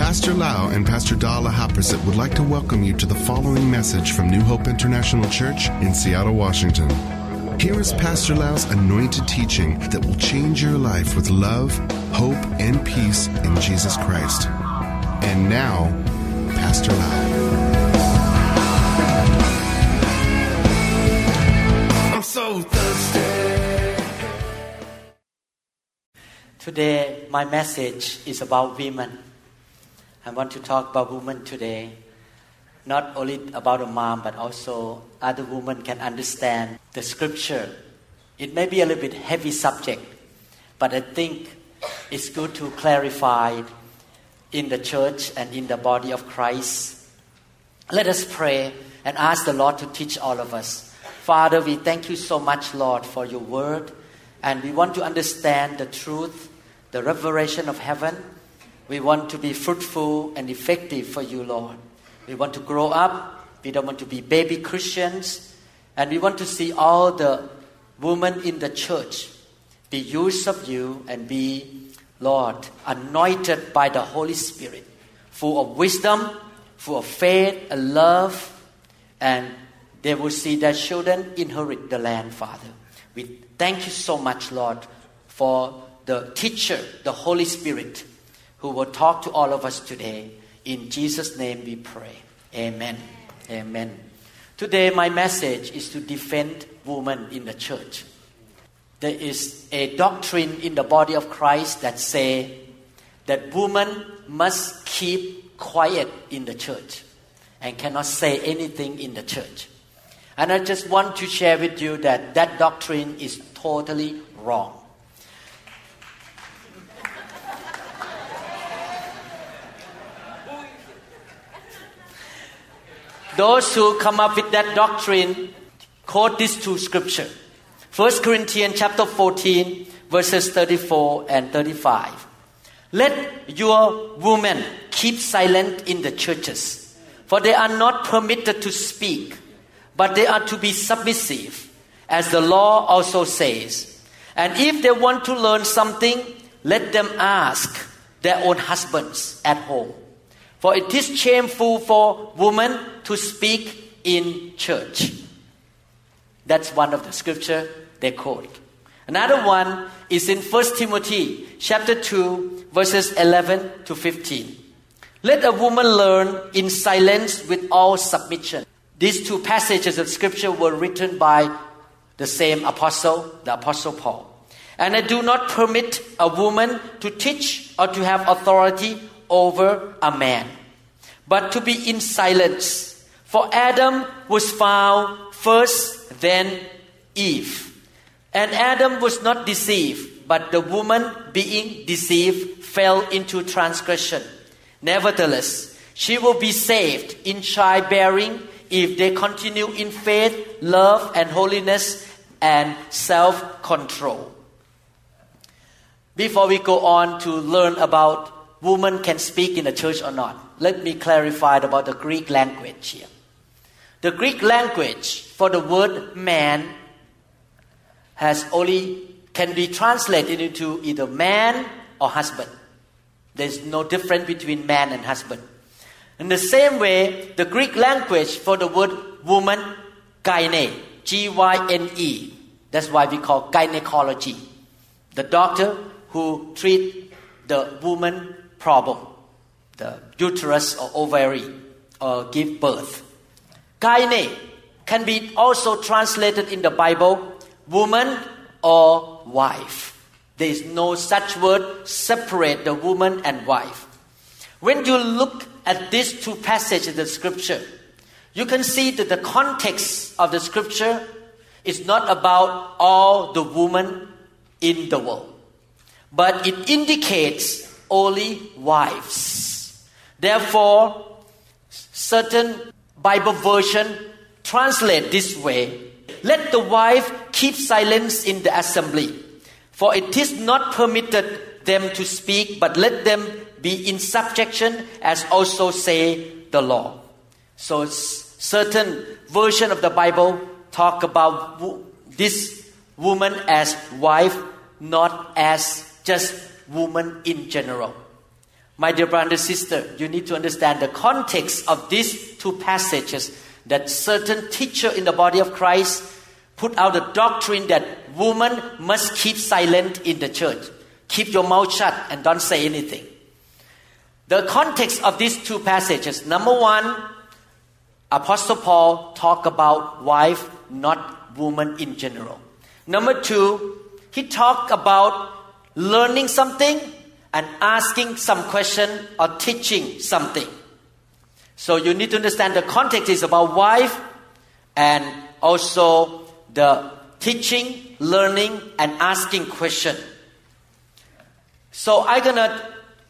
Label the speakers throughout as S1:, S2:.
S1: Pastor Lau and Pastor Dala Haprasit would like to welcome you to the following message from New Hope International Church in Seattle, Washington. Here is Pastor Lau's anointed teaching that will change your life with love, hope, and peace in Jesus Christ. And now, Pastor Lau.
S2: I'm so thirsty.
S3: Today, my message is about women. I want to talk about women today. Not only about a mom, but also other women can understand the scripture. It may be a little bit heavy subject, but I think it's good to clarify in the church and in the body of Christ. Let us pray and ask the Lord to teach all of us. Father, we thank you so much, Lord, for your word. And we want to understand the truth, the revelation of heaven. We want to be fruitful and effective for you, Lord. We want to grow up. We don't want to be baby Christians. And we want to see all the women in the church be used of you and be, Lord, anointed by the Holy Spirit, full of wisdom, full of faith and love. And they will see their children inherit the land, Father. We thank you so much, Lord, for the teacher, the Holy Spirit, who will talk to all of us today. In Jesus' name we pray. Amen. Amen. Today my message is to defend women in the church. There is a doctrine in the body of Christ that say that women must keep quiet in the church and cannot say anything in the church. And I just want to share with you that that doctrine is totally wrong. Those who come up with that doctrine quote these two scriptures. 1 Corinthians chapter 14, verses 34 and 35. Let your women keep silent in the churches, for they are not permitted to speak, but they are to be submissive, as the law also says. And if they want to learn something, let them ask their own husbands at home. For it is shameful for women to speak in church. That's one of the scripture they quote. Another one is in 1 Timothy chapter 2, verses 11 to 15. Let a woman learn in silence with all submission. These two passages of scripture were written by the same apostle, the apostle Paul. And I do not permit a woman to teach or to have authority over a man, but to be in silence. For Adam was found first, then Eve. And Adam was not deceived, but the woman being deceived fell into transgression. Nevertheless, she will be saved in childbearing if they continue in faith, love, and holiness, and self-control. Before we go on to learn about women can speak in the church or not, let me clarify about the Greek language here. The Greek language for the word man can be translated into either man or husband. There's no difference between man and husband. In the same way, the Greek language for the word woman, gyne, G-Y-N-E. That's why we call gynecology. The doctor who treat the woman problem, the uterus or ovary, or give birth. Gyne can be also translated in the Bible, woman or wife. There is no such word separate the woman and wife. When you look at these two passages of the scripture, you can see that the context of the scripture is not about all the women in the world, but it indicates only wives. Therefore, certain Bible version translate this way: let the wife keep silence in the assembly, for it is not permitted them to speak, but let them be in subjection, as also say the law. So certain version of the Bible talk about this woman as wife, not as just woman in general. My dear brother and sister, you need to understand the context of these two passages, that certain teacher in the body of Christ put out the doctrine that women must keep silent in the church. Keep your mouth shut and don't say anything. The context of these two passages, number one, Apostle Paul talked about wife, not woman in general. Number two, he talked about learning something and asking some question or teaching something. So you need to understand the context is about wife and also the teaching, learning, and asking question. So I'm going to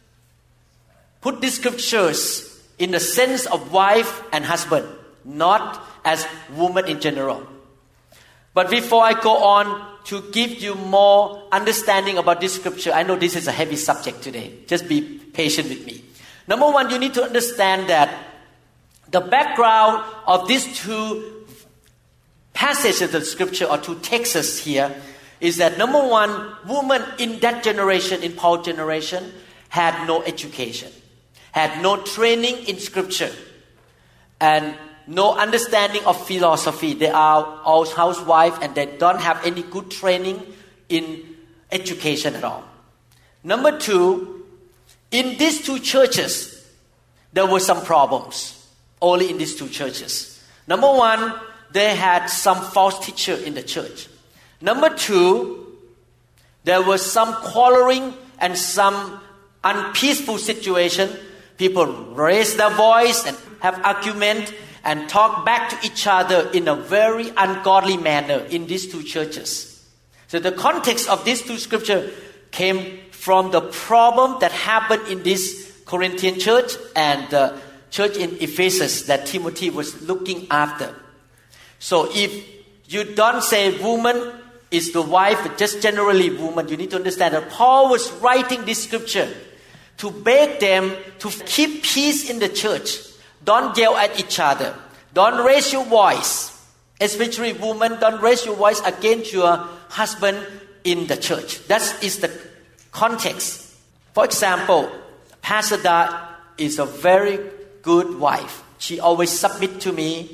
S3: put these scriptures in the sense of wife and husband, not as woman in general. But before I go on to give you more understanding about this scripture, I know this is a heavy subject today. Just be patient with me. Number one, you need to understand that the background of these two passages of scripture or two texts here is that number one, women in that generation, in Paul's generation, had no education, had no training in scripture, and no understanding of philosophy. They are all housewives and they don't have any good training in education at all. Number two, in these two churches, there were some problems. Only in these two churches. Number one, they had some false teacher in the church. Number two, there was some quarreling and some unpeaceful situation. People raise their voice and have argument and talk back to each other in a very ungodly manner in these two churches. So the context of these two scriptures came from the problem that happened in this Corinthian church and the church in Ephesus that Timothy was looking after. So if you don't say woman is the wife, but just generally woman, you need to understand that Paul was writing this scripture to beg them to keep peace in the church. Don't yell at each other. Don't raise your voice. Especially women, don't raise your voice against your husband in the church. That is the context. For example, Pastor Da is a very good wife. She always submits to me.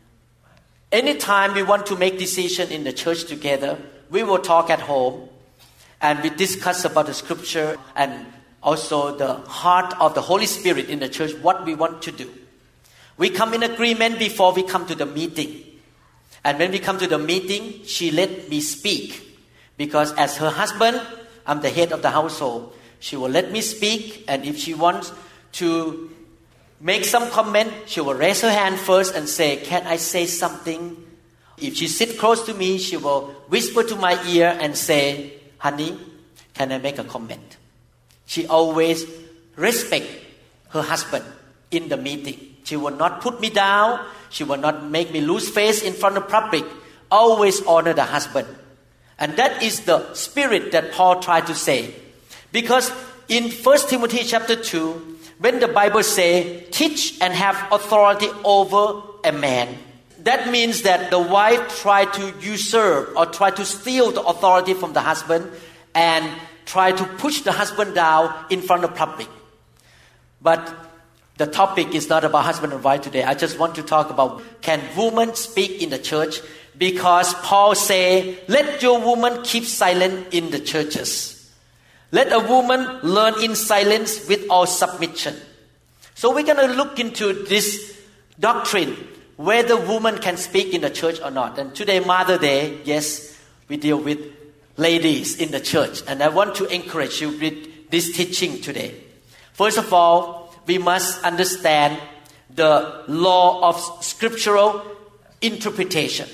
S3: Anytime we want to make decision in the church together, we will talk at home and we discuss about the scripture and also the heart of the Holy Spirit in the church, what we want to do. We come in agreement before we come to the meeting. And when we come to the meeting, she let me speak. Because as her husband, I'm the head of the household. She will let me speak. And if she wants to make some comment, she will raise her hand first and say, can I say something? If she sits close to me, she will whisper to my ear and say, honey, can I make a comment? She always respects her husband in the meeting. She will not put me down. She will not make me lose face in front of public. Always honor the husband. And that is the spirit that Paul tried to say. Because in 1 Timothy chapter 2, when the Bible says, teach and have authority over a man, that means that the wife tried to usurp or try to steal the authority from the husband and try to push the husband down in front of public. But the topic is not about husband and wife today. I just want to talk about, can women speak in the church? Because Paul say, let your woman keep silent in the churches. Let a woman learn in silence with all submission. So we're going to look into this doctrine, whether women can speak in the church or not. And today, Mother's Day, yes, we deal with ladies in the church. And I want to encourage you with this teaching today. First of all, we must understand the law of scriptural interpretation.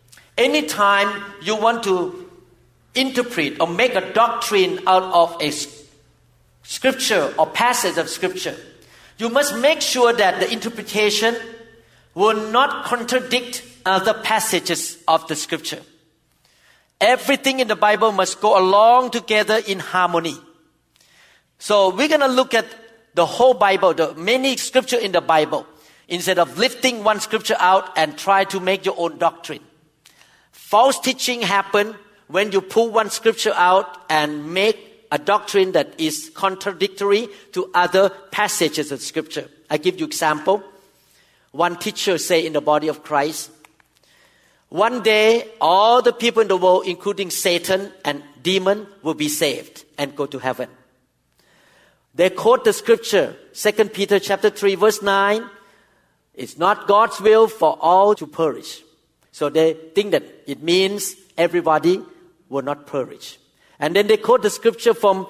S3: Anytime you want to interpret or make a doctrine out of a scripture or passage of scripture, you must make sure that the interpretation will not contradict other passages of the scripture. Everything in the Bible must go along together in harmony. So we're going to look at the whole Bible, the many scripture in the Bible, instead of lifting one scripture out and try to make your own doctrine. False teaching happen when you pull one scripture out and make a doctrine that is contradictory to other passages of Scripture. I give you example. One teacher say in the body of Christ, one day all the people in the world, including Satan and demon, will be saved and go to heaven. They quote the Scripture, 2 Peter chapter 3 verse 9. It's not God's will for all to perish. So they think that it means everybody will not perish. And then they quote the Scripture from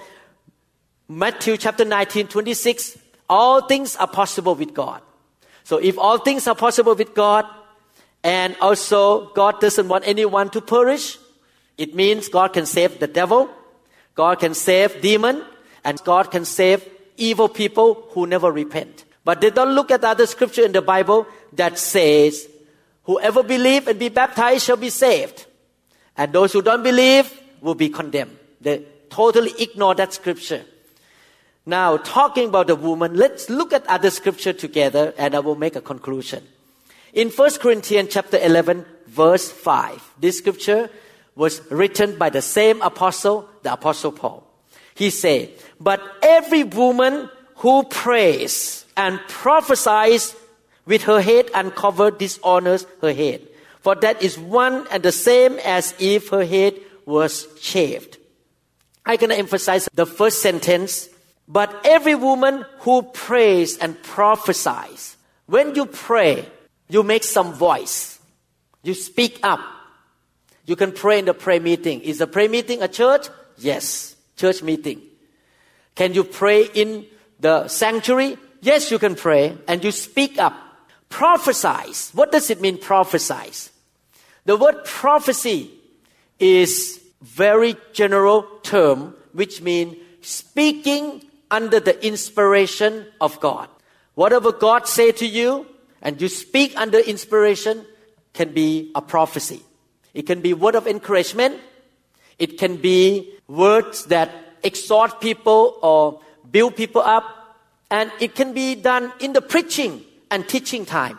S3: Matthew chapter 19, 26. All things are possible with God. So if all things are possible with God, and also God doesn't want anyone to perish, it means God can save the devil, God can save demon, and God can save evil people who never repent. But they don't look at other scripture in the Bible that says, whoever believes and be baptized shall be saved. And those who don't believe will be condemned. They totally ignore that scripture. Now, talking about the woman, let's look at other scripture together and I will make a conclusion. In 1 Corinthians chapter 11, verse 5, this scripture was written by the same apostle, the Apostle Paul. He said, but every woman who prays and prophesies with her head uncovered dishonors her head. For that is one and the same as if her head was shaved. I'm going to emphasize the first sentence. But every woman who prays and prophesies, when you pray, you make some voice. You speak up. You can pray in the prayer meeting. Is the prayer meeting a church? Yes, church meeting. Can you pray in the sanctuary? Yes, you can pray. And you speak up. Prophesize. What does it mean, prophesize? The word prophecy is very general term, which means speaking under the inspiration of God. Whatever God say to you, and you speak under inspiration, can be a prophecy. It can be word of encouragement. It can be words that exhort people or build people up. And it can be done in the preaching and teaching time.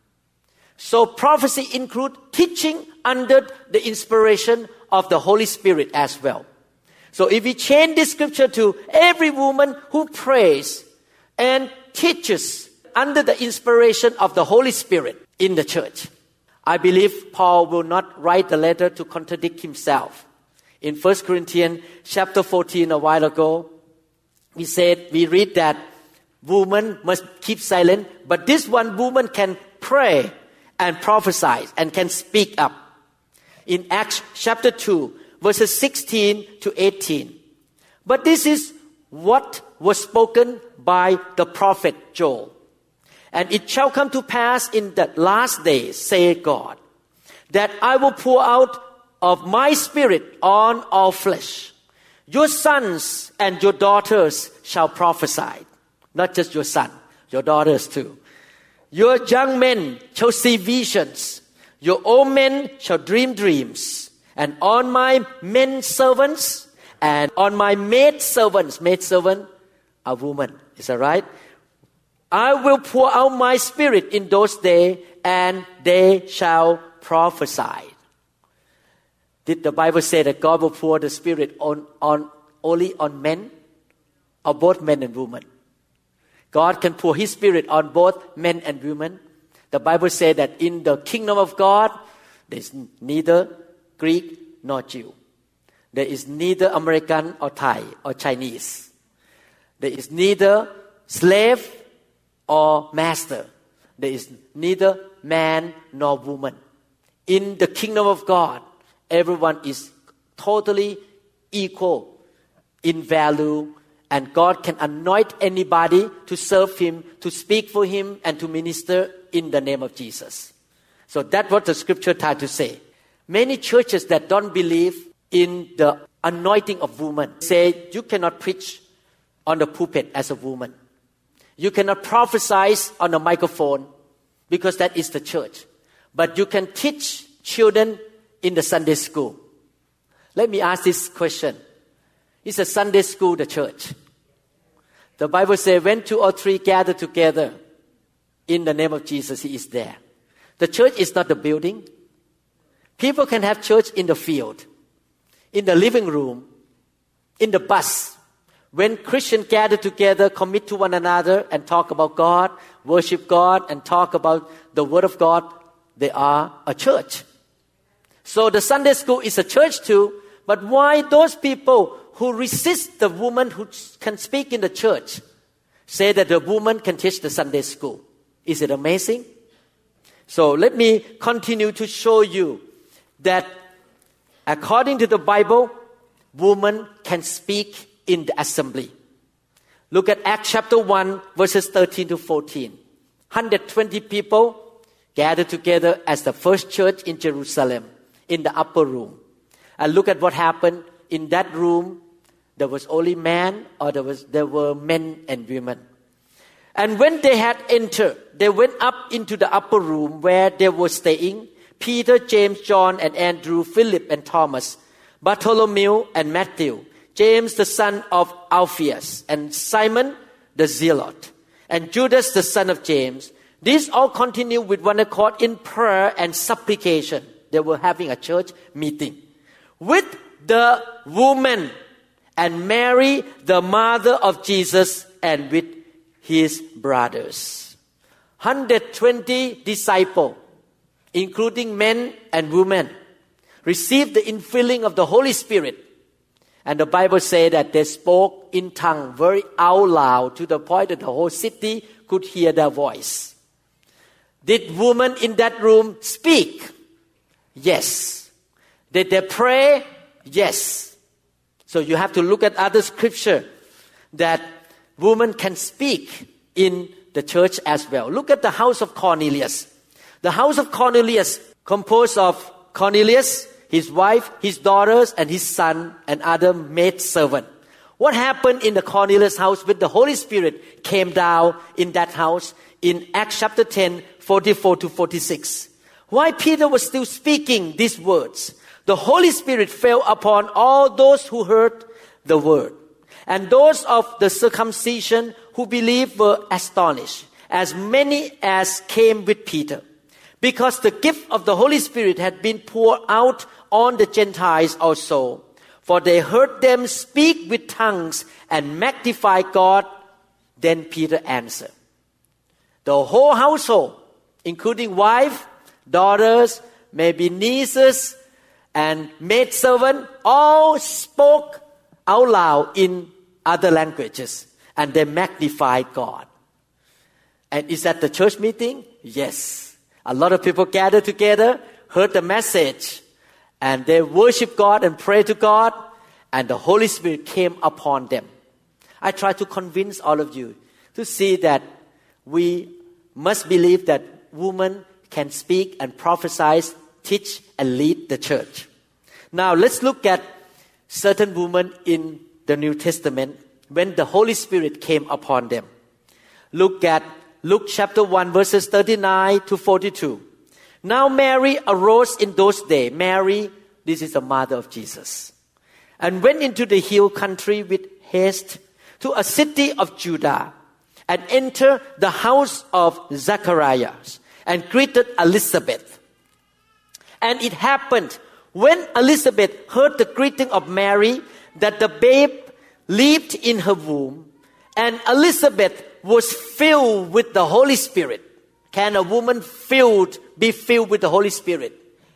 S3: So prophecy includes teaching under the inspiration of the Holy Spirit as well. So if we change this scripture to every woman who prays and teaches under the inspiration of the Holy Spirit in the church, I believe Paul will not write the letter to contradict himself. In 1 Corinthians chapter 14 a while ago, we read that woman must keep silent, but this one woman can pray and prophesy and can speak up. In Acts chapter 2, verses 16 to 18. But this is what was spoken by the prophet Joel. And it shall come to pass in the last days, saith God, that I will pour out of my spirit on all flesh. Your sons and your daughters shall prophesy. Not just your son, your daughters too. Your young men shall see visions. Your old men shall dream dreams. And on my men servants and on my maid servants, a woman, is that right? I will pour out my spirit in those days, and they shall prophesy. Did the Bible say that God will pour the spirit on only on men, or both men and women? God can pour His spirit on both men and women. The Bible says that in the kingdom of God, there is neither Greek nor Jew. There is neither American or Thai or Chinese. There is neither slave or master. There is neither man nor woman. In the kingdom of God, everyone is totally equal in value, and God can anoint anybody to serve Him, to speak for Him, and to minister in the name of Jesus. So that's what the scripture tried to say. Many churches that don't believe in the anointing of women say you cannot preach on the pulpit as a woman. You cannot prophesy on a microphone because that is the church. But you can teach children in the Sunday school. Let me ask this question. Is a Sunday school the church? The Bible says when 2 or 3 gather together in the name of Jesus, He is there. The church is not the building. People can have church in the field, in the living room, in the bus, when Christians gather together, commit to one another and talk about God, worship God, and talk about the Word of God, they are a church. So the Sunday school is a church too, but why those people who resist the woman who can speak in the church say that the woman can teach the Sunday school? Is it amazing? So let me continue to show you that according to the Bible, women can speak in the assembly. Look at Acts chapter 1, verses 13 to 14. 120 people gathered together as the first church in Jerusalem in the upper room. And look at what happened. In that room, there was only man, or there were men and women. And when they had entered, they went up into the upper room where they were staying. Peter, James, John, and Andrew, Philip and Thomas, Bartholomew and Matthew, James the son of Alphaeus, and Simon the Zealot, and Judas the son of James. These all continued with one accord in prayer and supplication. They were having a church meeting with the woman and Mary, the mother of Jesus, and with his brothers. 120 disciples, including men and women, received the infilling of the Holy Spirit. And the Bible says that they spoke in tongue very out loud to the point that the whole city could hear their voice. Did women in that room speak? Yes. Did they pray? Yes. So you have to look at other scripture that women can speak in the church as well. Look at the house of Cornelius. The house of Cornelius composed of Cornelius, his wife, his daughters, and his son, and other maidservants. What happened in the Cornelius house when the Holy Spirit came down in that house in Acts chapter 10, 44 to 46? Why Peter was still speaking these words? The Holy Spirit fell upon all those who heard the word. And those of the circumcision who believed were astonished, as many as came with Peter, because the gift of the Holy Spirit had been poured out on the Gentiles also. For they heard them speak with tongues and magnify God. Then Peter answered. The whole household, including wife, daughters, maybe nieces, and maidservant, all spoke out loud in other languages, and they magnified God. And is that the church meeting? Yes. A lot of people gathered together, heard the message, and they worship God and pray to God, and the Holy Spirit came upon them. I try to convince all of you to see that we must believe that women can speak and prophesy, teach, and lead the church. Now let's look at certain women in the New Testament when the Holy Spirit came upon them. Look at Luke chapter 1 verses 39 to 42. Now Mary arose in those days. Mary, this is the mother of Jesus, and went into the hill country with haste to a city of Judah, and entered the house of Zacharias, and greeted Elizabeth. And it happened when Elizabeth heard the greeting of Mary that the babe leaped in her womb, and Elizabeth was filled with the Holy Spirit. Can a woman be filled with the Holy Spirit?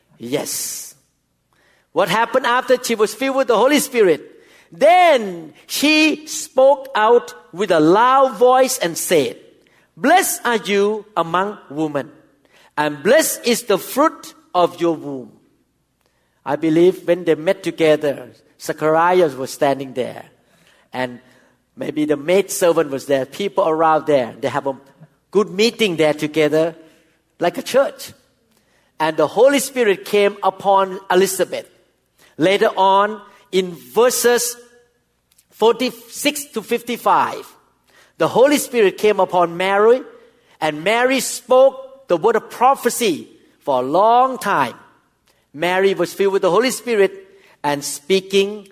S3: Yes. What happened after she was filled with the Holy Spirit? Then she spoke out with a loud voice and said, "Blessed are you among women, and blessed is the fruit of your womb." I believe when they met together, Zacharias was standing there, and maybe the maidservant was there, people around there. They have a good meeting there together, like a church. And the Holy Spirit came upon Elizabeth. Later on, in verses 46 to 55, the Holy Spirit came upon Mary, and Mary spoke the word of prophecy for a long time. Mary was filled with the Holy Spirit and speaking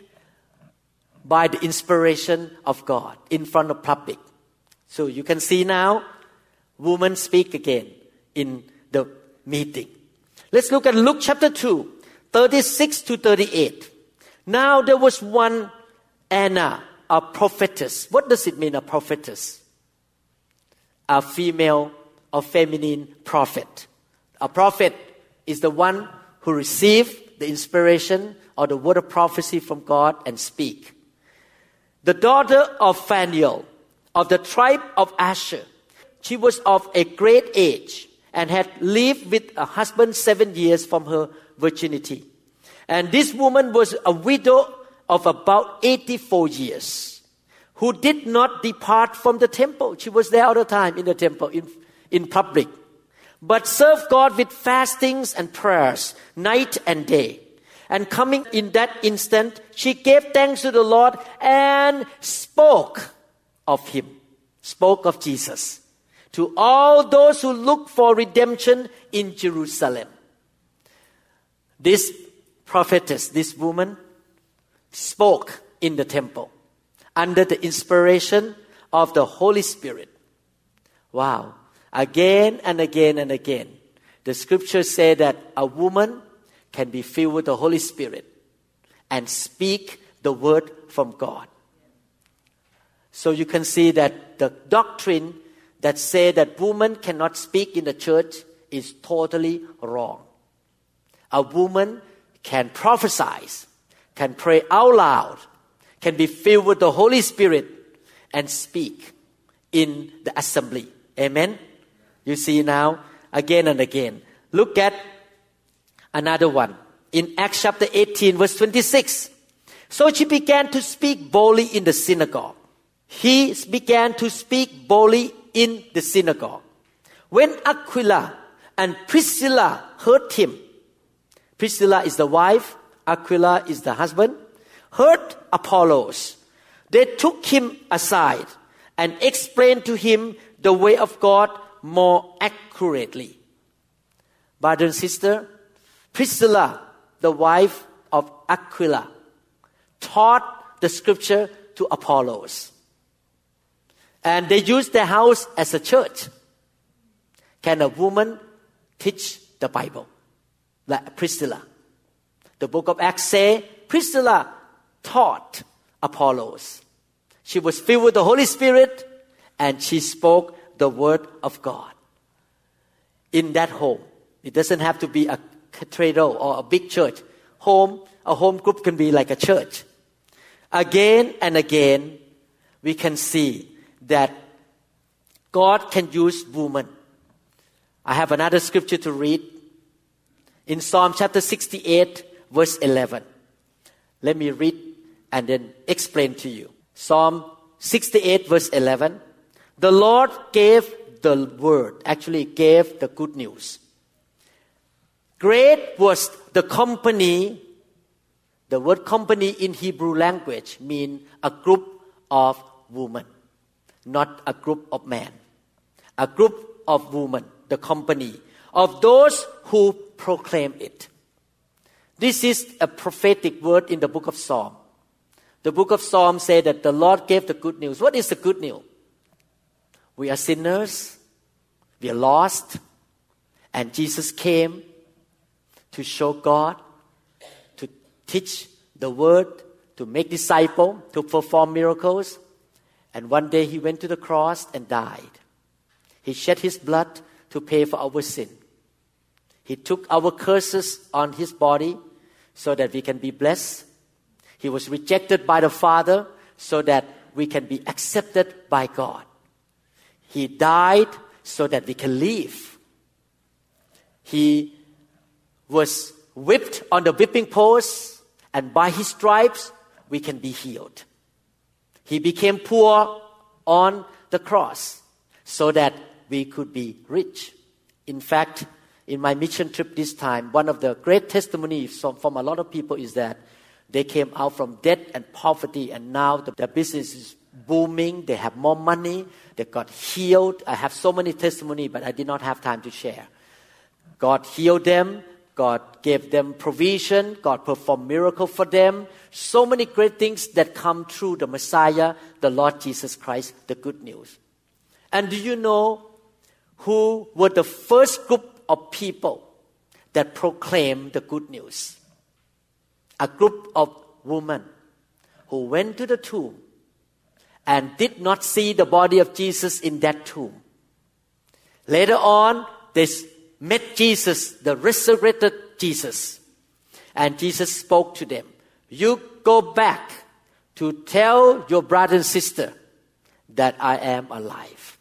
S3: by the inspiration of God in front of public. So you can see now, women speak again in the meeting. Let's look at Luke chapter 2, 36 to 38. Now there was one Anna, a prophetess. What does it mean, a prophetess? A female or feminine prophet. A prophet is the one who received the inspiration or the word of prophecy from God and speak. The daughter of Phanuel of the tribe of Asher. She was of a great age and had lived with a husband 7 years from her virginity. And this woman was a widow of about 84 years, who did not depart from the temple. She was there all the time in the temple, in public, but served God with fastings and prayers, night and day. And coming in that instant, she gave thanks to the Lord and spoke of Him, spoke of Jesus, to all those who look for redemption in Jerusalem. This prophetess, this woman, spoke in the temple under the inspiration of the Holy Spirit. Wow. Again and again and again, the scriptures say that a woman can be filled with the Holy Spirit and speak the word from God. So you can see that the doctrine that say that women cannot speak in the church is totally wrong. A woman can prophesy, can pray out loud, can be filled with the Holy Spirit and speak in the assembly. Amen? You see now, again and again. Look at another one. In Acts chapter 18, verse 26. So she began to speak boldly in the synagogue. He began to speak boldly in the synagogue. When Aquila and Priscilla heard him, Priscilla is the wife, Aquila is the husband, heard Apollos, they took him aside and explained to him the way of God more accurately. Brother and sister, Priscilla, the wife of Aquila, taught the scripture to Apollos. And they used their house as a church. Can a woman teach the Bible? Like Priscilla. The book of Acts says Priscilla taught Apollos. She was filled with the Holy Spirit and she spoke the word of God. In that home, it doesn't have to be a cathedral or a big church. A home group can be like a church. Again and again, we can see that God can use women. I have another scripture to read. In Psalm chapter 68, verse 11. Let me read and then explain to you. Psalm 68, verse 11. The Lord gave the word, actually gave the good news. Great was the company. The word company in Hebrew language means a group of women, not a group of men. A group of women, the company of those who proclaim it. This is a prophetic word in the book of Psalm. The book of Psalm says that the Lord gave the good news. What is the good news? We are sinners, we are lost, and Jesus came to show God, to teach the word, to make disciples, to perform miracles. And one day He went to the cross and died. He shed His blood to pay for our sin. He took our curses on His body so that we can be blessed. He was rejected by the Father so that we can be accepted by God. He died so that we can live. He was whipped on the whipping post, and by His stripes we can be healed. He became poor on the cross so that we could be rich. In fact, in my mission trip this time, one of the great testimonies from a lot of people is that they came out from debt and poverty, and now their business is booming. They have more money. They got healed. I have so many testimonies, but I did not have time to share. God healed them. God gave them provision. God performed miracles for them. So many great things that come through the Messiah, the Lord Jesus Christ, the good news. And do you know who were the first group of people that proclaimed the good news? A group of women who went to the tomb and did not see the body of Jesus in that tomb. Later on, they met Jesus, the resurrected Jesus. And Jesus spoke to them. You go back to tell your brother and sister that I am alive.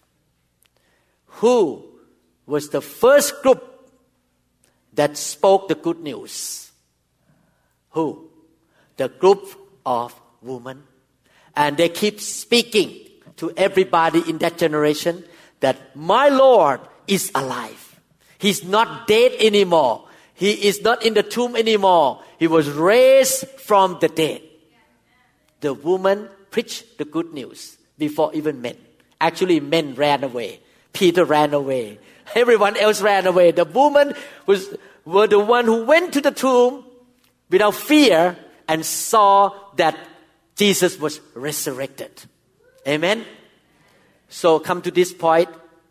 S3: Who was the first group that spoke the good news? Who? The group of women. And they keep speaking to everybody in that generation that my Lord is alive. He's not dead anymore. He is not in the tomb anymore. He was raised from the dead. The woman preached the good news before even men. Actually, men ran away. Peter ran away. Everyone else ran away. The woman were the one who went to the tomb without fear and saw that Jesus was resurrected. Amen? So come to this point.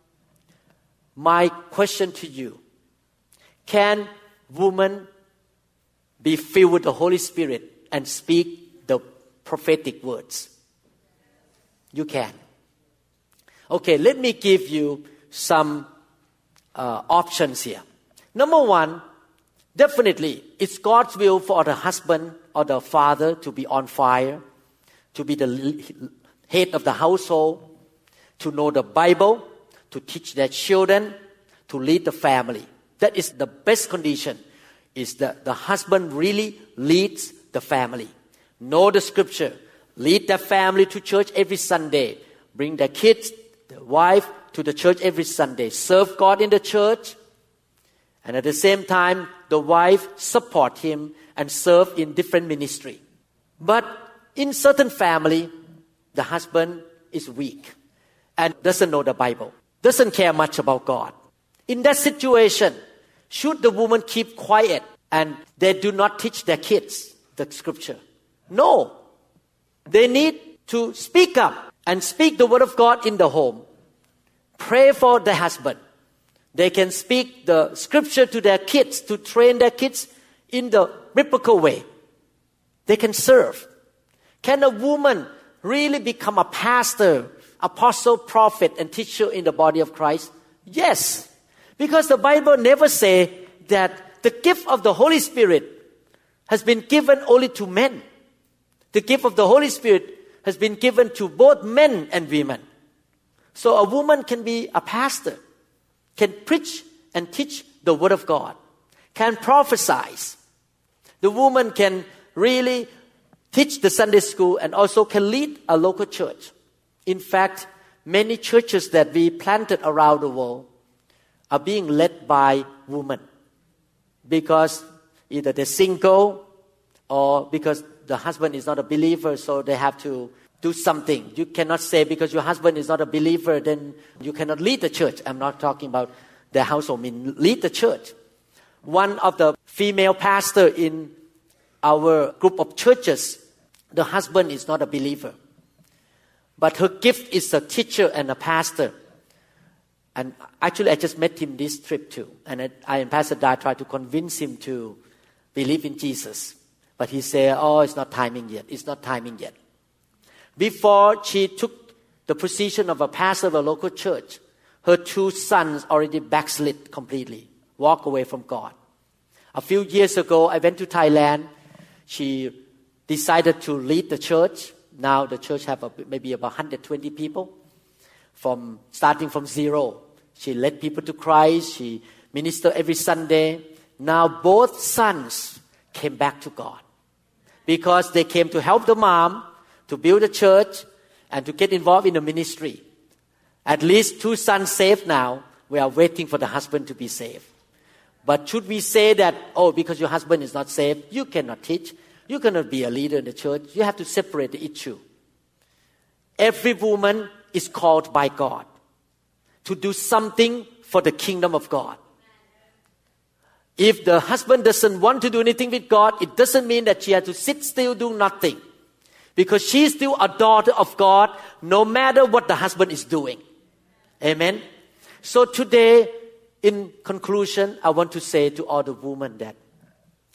S3: My question to you. Can women be filled with the Holy Spirit and speak the prophetic words? You can. Okay, let me give you some options here. Number one, definitely, it's God's will for the husband or the father to be on fire, to be the head of the household, to know the Bible, to teach their children, to lead the family. That is the best condition, is that the husband really leads the family. Know the scripture, lead the family to church every Sunday, bring their kids, the wife to the church every Sunday, serve God in the church, and at the same time, the wife support him and serve in different ministry. But in certain family, the husband is weak and doesn't know the Bible, doesn't care much about God. In that situation, should the woman keep quiet and they do not teach their kids the scripture? No. They need to speak up and speak the word of God in the home. Pray for the husband. They can speak the scripture to their kids to train their kids in the biblical way. They can serve. Can a woman really become a pastor, apostle, prophet, and teacher in the body of Christ? Yes. Because the Bible never says that the gift of the Holy Spirit has been given only to men. The gift of the Holy Spirit has been given to both men and women. So a woman can be a pastor, can preach and teach the Word of God, can prophesy. The woman can really teach the Sunday school and also can lead a local church. In fact, many churches that we planted around the world are being led by women because either they're single or because the husband is not a believer, so they have to do something. You cannot say because your husband is not a believer, then you cannot lead the church. I'm not talking about the household, I mean lead the church. One of the female pastors in our group of churches, the husband is not a believer. But her gift is a teacher and a pastor. And actually, I just met him this trip too. And I and Pastor Da tried to convince him to believe in Jesus. But he said, it's not timing yet. It's not timing yet. Before she took the position of a pastor of a local church, her two sons already backslid completely, walk away from God. A few years ago, I went to Thailand. She decided to lead the church. Now the church have maybe about 120 people. Starting from zero. She led people to Christ. She ministered every Sunday. Now both sons came back to God because they came to help the mom to build a church and to get involved in the ministry. At least 2 sons saved now. We are waiting for the husband to be saved. But should we say that, because your husband is not saved, you cannot teach, you cannot be a leader in the church? You have to separate the issue. Every woman is called by God to do something for the kingdom of God. If the husband doesn't want to do anything with God, it doesn't mean that she has to sit still, do nothing. Because she is still a daughter of God, no matter what the husband is doing. Amen? So today, in conclusion, I want to say to all the women that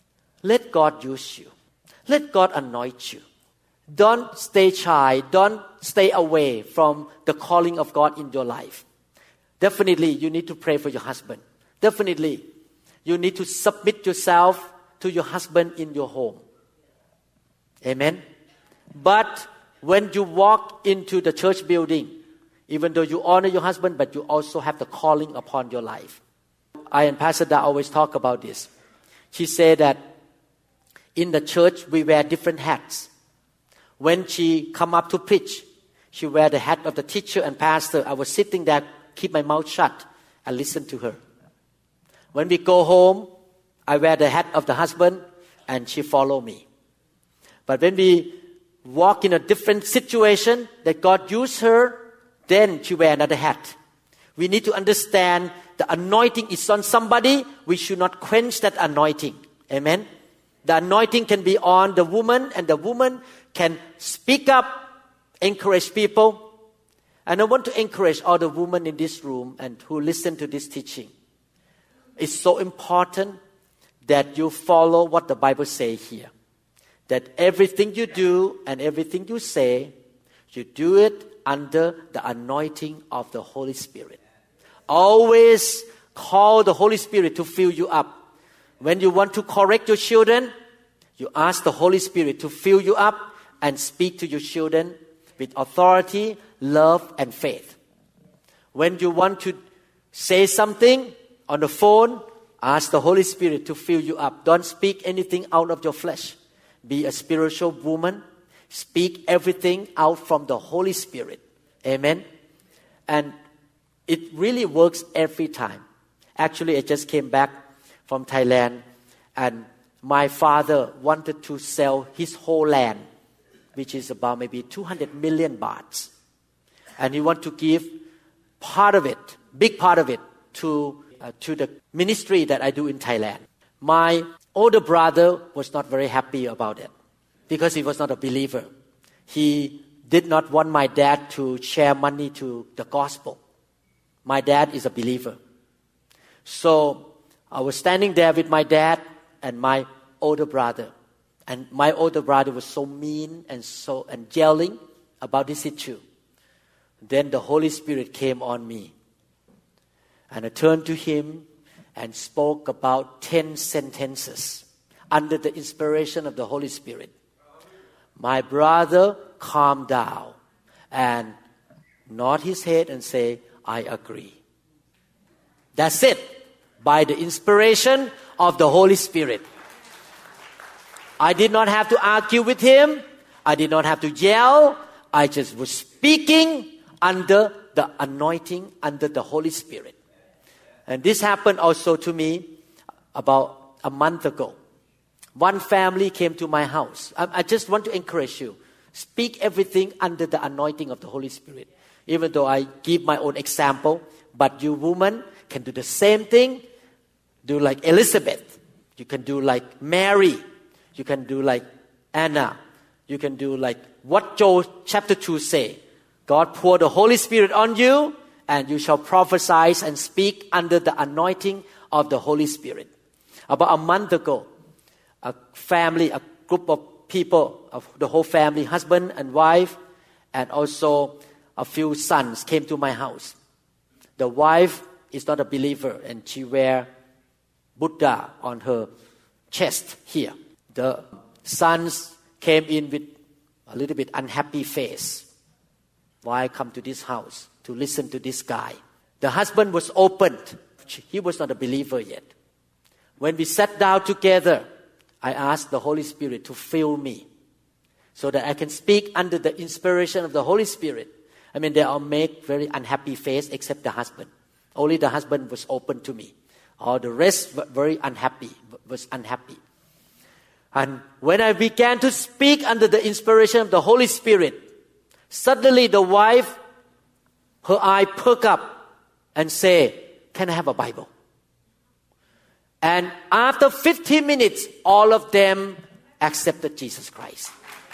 S3: let God use you. Let God anoint you. Don't stay shy. Don't stay away from the calling of God in your life. Definitely, you need to pray for your husband. Definitely, you need to submit yourself to your husband in your home. Amen. But when you walk into the church building, even though you honor your husband, but you also have the calling upon your life. I and Pastor Da always talk about this. She said that in the church, we wear different hats. When she come up to preach, she wear the hat of the teacher and pastor. I was sitting there, keep my mouth shut, and listen to her. When we go home, I wear the hat of the husband, and she follow me. But when we walk in a different situation that God used her, then she wear another hat. We need to understand the anointing is on somebody. We should not quench that anointing. Amen. The anointing can be on the woman, and the woman can speak up, encourage people. And I want to encourage all the women in this room and who listen to this teaching. It's so important that you follow what the Bible says here. That everything you do and everything you say, you do it under the anointing of the Holy Spirit. Always call the Holy Spirit to fill you up. When you want to correct your children, you ask the Holy Spirit to fill you up and speak to your children with authority, love, and faith. When you want to say something on the phone, ask the Holy Spirit to fill you up. Don't speak anything out of your flesh. Be a spiritual woman. Speak everything out from the Holy Spirit. Amen. And it really works every time. Actually, I just came back from Thailand, and my father wanted to sell his whole land, which is about maybe 200 million bahts. And he wanted to give part of it, big part of it, to the ministry that I do in Thailand. My older brother was not very happy about it because he was not a believer. He did not want my dad to share money to the gospel. My dad is a believer. So I was standing there with my dad and my older brother. And my older brother was so mean and yelling about this issue. Then the Holy Spirit came on me. And I turned to him and spoke about 10 sentences under the inspiration of the Holy Spirit. My brother calmed down and nod his head and say, I agree. That's it. By the inspiration of the Holy Spirit. I did not have to argue with him. I did not have to yell. I just was speaking under the anointing, under the Holy Spirit. And this happened also to me about a month ago. One family came to my house. I just want to encourage you. Speak everything under the anointing of the Holy Spirit. Even though I give my own example, but you women can do the same thing. Do like Elizabeth. You can do like Mary. You can do like Anna. You can do like what Joel chapter 2 say. God pour the Holy Spirit on you, and you shall prophesy and speak under the anointing of the Holy Spirit. About a month ago, a group of people, of the whole family, husband and wife, and also a few sons came to my house. The wife is not a believer, and she wear Buddha on her chest here. The sons came in with a little bit unhappy face. Why come to this house to listen to this guy? The husband was opened. He was not a believer yet. When we sat down together, I asked the Holy Spirit to fill me so that I can speak under the inspiration of the Holy Spirit. I mean, they all make very unhappy face except the husband. Only the husband was open to me. All the rest were very unhappy, was unhappy. And when I began to speak under the inspiration of the Holy Spirit, suddenly the wife, her eye perk up and say, can I have a Bible? And after 15 minutes, all of them accepted Jesus Christ.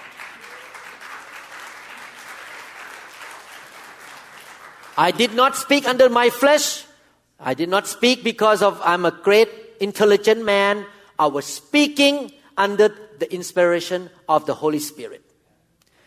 S3: I did not speak under my flesh. I did not speak because I'm a great intelligent man. I was speaking under the inspiration of the Holy Spirit.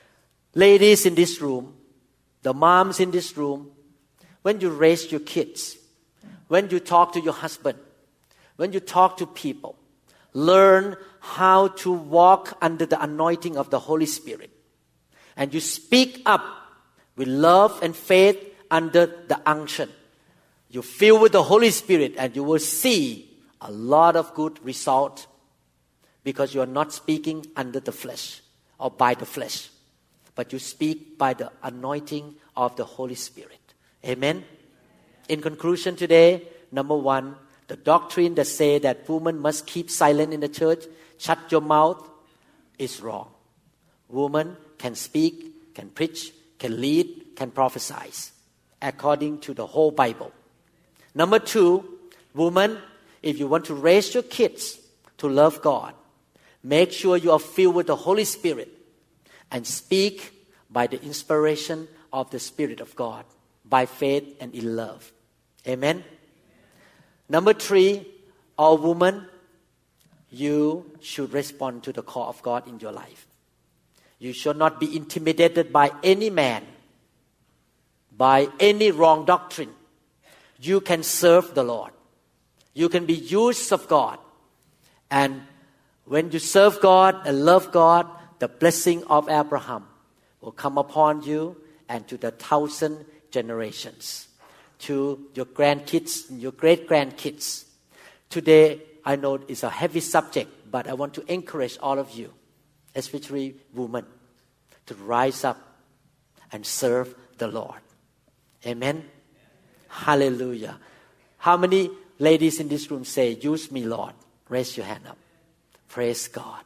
S3: Ladies in this room, the moms in this room, when you raise your kids, when you talk to your husband, when you talk to people, learn how to walk under the anointing of the Holy Spirit. And you speak up with love and faith under the unction. You fill with the Holy Spirit and you will see a lot of good result because you are not speaking under the flesh or by the flesh, but you speak by the anointing of the Holy Spirit. Amen? In conclusion today, number one, the doctrine that say that women must keep silent in the church, shut your mouth, is wrong. Women can speak, can preach, can lead, can prophesy, according to the whole Bible. Number two, women, if you want to raise your kids to love God, make sure you are filled with the Holy Spirit and speak by the inspiration of the Spirit of God, by faith and in love. Amen? Number three, all women, you should respond to the call of God in your life. You should not be intimidated by any man, by any wrong doctrine. You can serve the Lord. You can be used of God. And when you serve God and love God, the blessing of Abraham will come upon you and to the 1,000 generations, to your grandkids and your great-grandkids. Today, I know it's a heavy subject, but I want to encourage all of you, especially women, to rise up and serve the Lord. Amen? Hallelujah. How many ladies in this room say, use me, Lord? Raise your hand up. Praise God.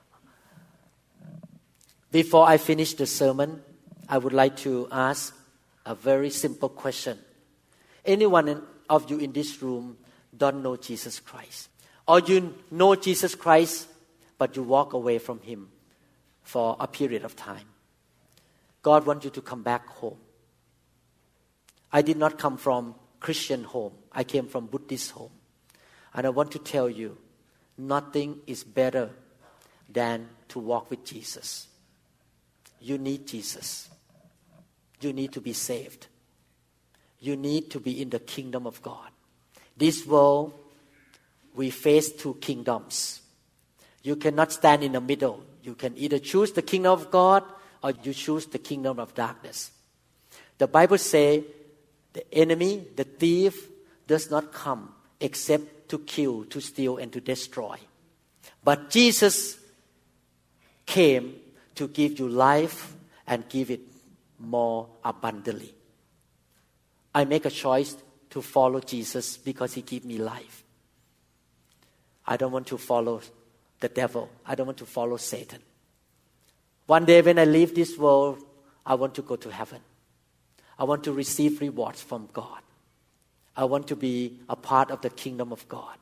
S3: Before I finish the sermon, I would like to ask a very simple question. Anyone of you in this room don't know Jesus Christ? Or you know Jesus Christ, but you walk away from Him for a period of time? God wants you to come back home. I did not come from Christian home. I came from Buddhist home. And I want to tell you, nothing is better than to walk with Jesus. You need Jesus. You need to be saved. You need to be in the kingdom of God. This world, we face two kingdoms. You cannot stand in the middle. You can either choose the kingdom of God or you choose the kingdom of darkness. The Bible says the enemy, the thief, does not come except to kill, to steal, and to destroy. But Jesus came to give you life and give it more abundantly. I make a choice to follow Jesus because He gave me life. I don't want to follow the devil. I don't want to follow Satan. One day when I leave this world, I want to go to heaven. I want to receive rewards from God. I want to be a part of the kingdom of God.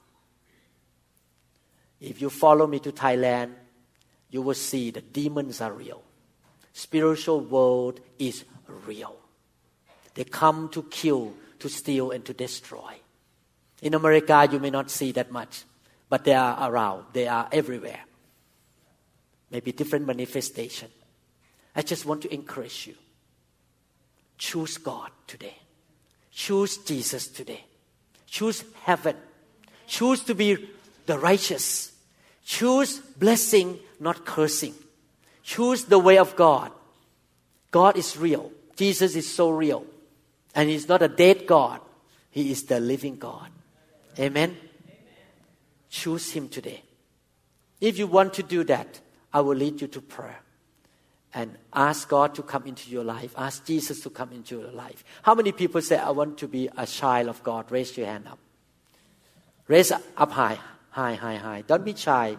S3: If you follow me to Thailand, you will see the demons are real. Spiritual world is real. They come to kill, to steal, and to destroy. In America, you may not see that much, but they are around. They are everywhere. Maybe different manifestation. I just want to encourage you. Choose God today. Choose Jesus today. Choose heaven. Choose to be the righteous. Choose blessing, not cursing. Choose the way of God. God is real. Jesus is so real. And He's not a dead God. He is the living God. Amen? Choose Him today. If you want to do that, I will lead you to prayer. And ask God to come into your life. Ask Jesus to come into your life. How many people say, I want to be a child of God? Raise your hand up. Raise up high. High, high, high. Don't be shy.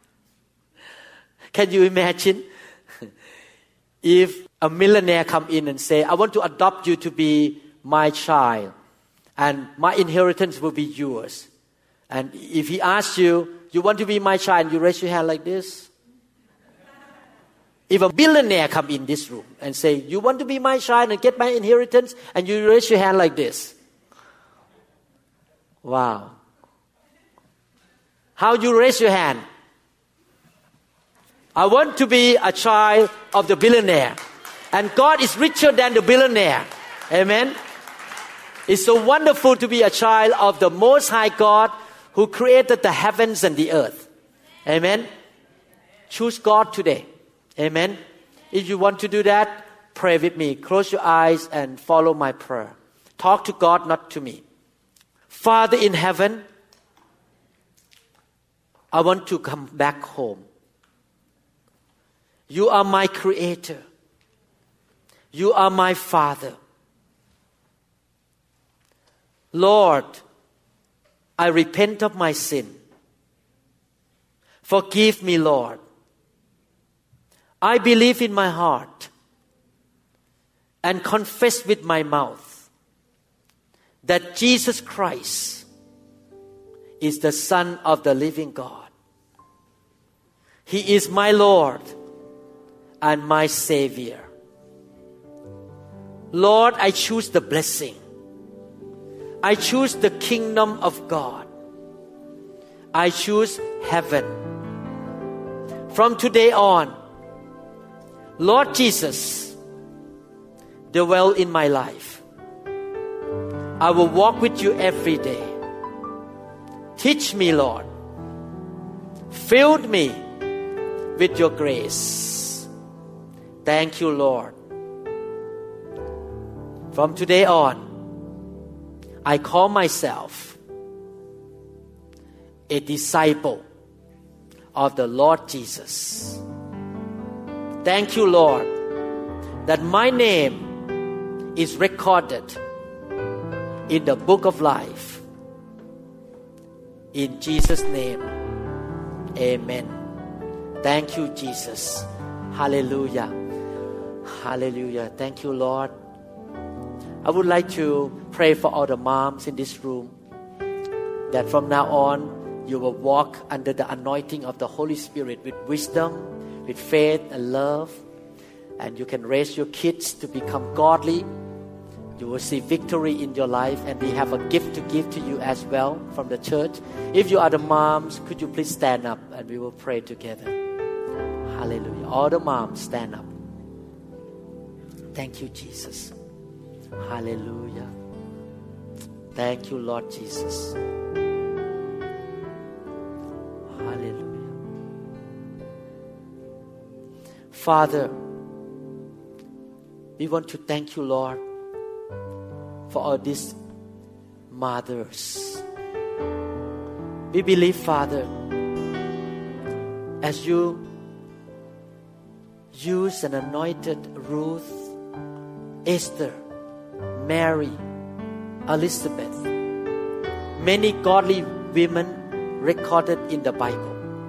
S3: Can you imagine if a millionaire come in and say, I want to adopt you to be my child and my inheritance will be yours. And if he asks you, you want to be my child, you raise your hand like this. If a billionaire come in this room and say, you want to be my child and get my inheritance, and you raise your hand like this. Wow. How you raise your hand? I want to be a child of the billionaire. And God is richer than the billionaire. Amen. It's so wonderful to be a child of the Most High God who created the heavens and the earth. Amen. Choose God today. Amen. If you want to do that, pray with me. Close your eyes and follow my prayer. Talk to God, not to me. Father in heaven, I want to come back home. You are my creator. You are my Father. Lord, I repent of my sin. Forgive me, Lord. I believe in my heart and confess with my mouth that Jesus Christ is the Son of the living God. He is my Lord and my Savior. Lord, I choose the blessing. I choose the kingdom of God. I choose heaven. From today on, Lord Jesus, dwell in my life. I will walk with you every day. Teach me, Lord. Fill me with your grace. Thank you, Lord. From today on, I call myself a disciple of the Lord Jesus. Thank you, Lord, that my name is recorded in the book of life. In Jesus' name, amen. Thank you, Jesus. Hallelujah. Hallelujah. Thank you, Lord. I would like to pray for all the moms in this room that from now on you will walk under the anointing of the Holy Spirit with wisdom, with faith and love, and you can raise your kids to become godly. You will see victory in your life, and we have a gift to give to you as well from the church. If you are the moms, could you please stand up and we will pray together. Hallelujah. All the moms, stand up. Thank you, Jesus. Hallelujah. Thank you, Lord Jesus. Hallelujah. Father, we want to thank you, Lord, for all these mothers. We believe, Father, as you use and anointed Ruth, Esther, Mary, Elizabeth, many godly women recorded in the Bible.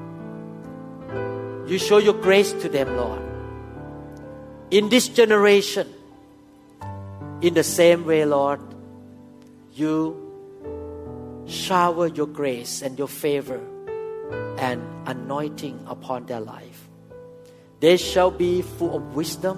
S3: You show your grace to them, Lord. In this generation, in the same way, Lord, you shower your grace and your favor and anointing upon their life. They shall be full of wisdom,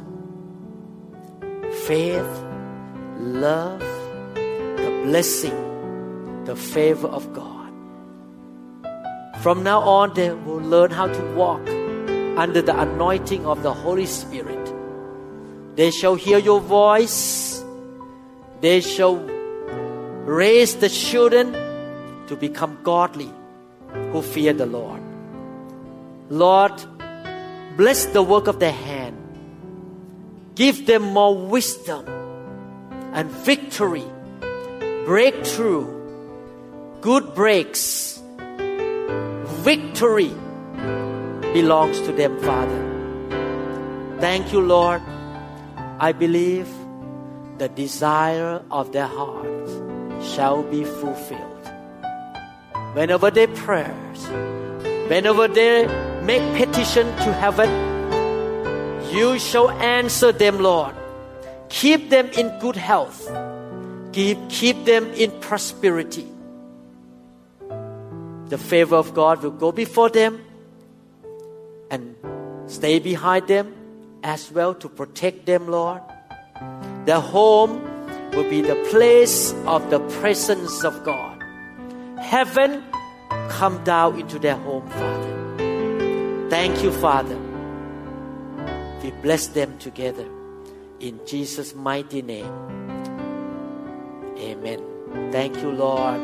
S3: faith, love, the blessing, the favor of God. From now on, they will learn how to walk under the anointing of the Holy Spirit. They shall hear your voice. They shall raise the children to become godly, who fear the Lord. Lord, bless the work of their hand. Give them more wisdom and victory, breakthrough, good breaks. Victory belongs to them, Father. Thank you, Lord. I believe the desire of their hearts shall be fulfilled. Whenever they pray, whenever they make petition to heaven, you shall answer them, Lord. Keep them in good health. Keep them in prosperity. The favor of God will go before them and stay behind them as well to protect them, Lord. Their home will be the place of the presence of God. Heaven come down into their home, Father. Thank you, Father. We bless them together. In Jesus' mighty name. Amen. Thank you, Lord.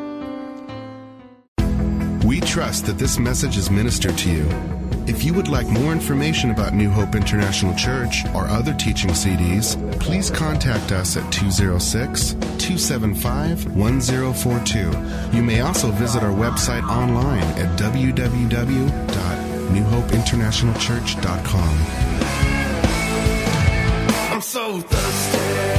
S1: We trust that this message is ministered to you. If you would like more information about New Hope International Church or other teaching CDs, please contact us at 206-275-1042. You may also visit our website online at www.newhopeinternationalchurch.com.
S2: I'm so thirsty.